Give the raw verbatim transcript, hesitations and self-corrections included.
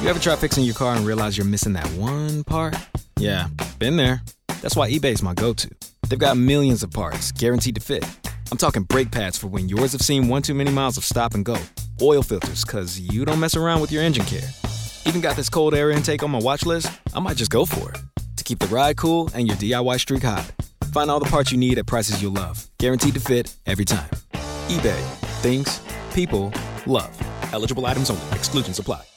You ever try fixing your car and realize you're missing that one part? Yeah, been there. That's why eBay's my go-to. They've got millions of parts, guaranteed to fit. I'm talking brake pads for when yours have seen one too many miles of stop and go. Oil filters, cause you don't mess around with your engine care. Even got this cold air intake on my watch list. I might just go for it. To keep the ride cool and your D I Y streak hot. Find all the parts you need at prices you'll love. Guaranteed to fit every time. eBay. Things. People. Love. Eligible items only. Exclusions apply.